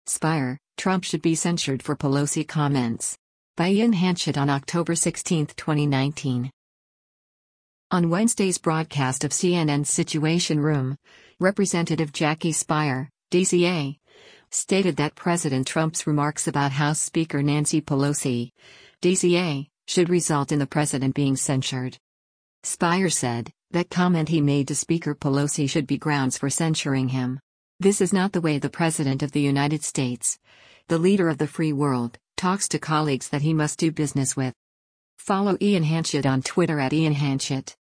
Spire, Trump should be censured for Pelosi comments. By Ian Hanchett on October 16, 2019. On Wednesday's broadcast of CNN's Situation Room, Representative Jackie Spire, DCA, stated that President Trump's remarks about House Speaker Nancy Pelosi, DCA, should result in the president being censured. Spire said that comment he made to Speaker Pelosi should be grounds for censuring him. This is not the way the President of the United States, the leader of the free world, talks to colleagues that he must do business with. Follow Ian Hanchett on Twitter @IanHanchett.